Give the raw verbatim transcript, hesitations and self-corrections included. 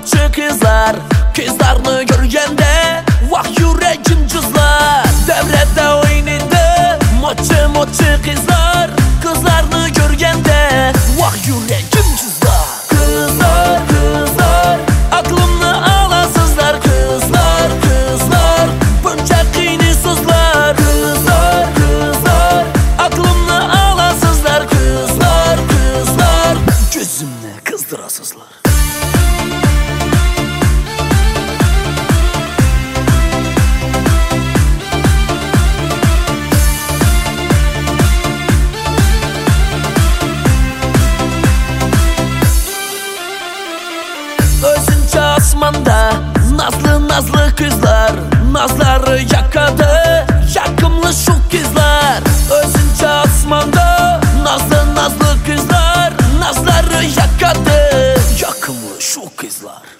moçı kızlar. Kızlarını görgende vah yüreğim cızlar. Devrede oynaydı moçı moçı kızlar. Kızlarını görgende vah yüreğim cızlar. Kızlar kızlar aklımı alasızlar. Kızlar kızlar bunca kıynısızlar. Kızlar kızlar aklımı alasızlar. Kızlar kızlar gözümle kızdırasızlar. Özünce asmanda nazlı nazlı kızlar. Nazları yakadı yakımlı şu kızlar. Özünce asmanda nazlı nazlı kızlar. Nazları yakadı yakımlı şu kızlar.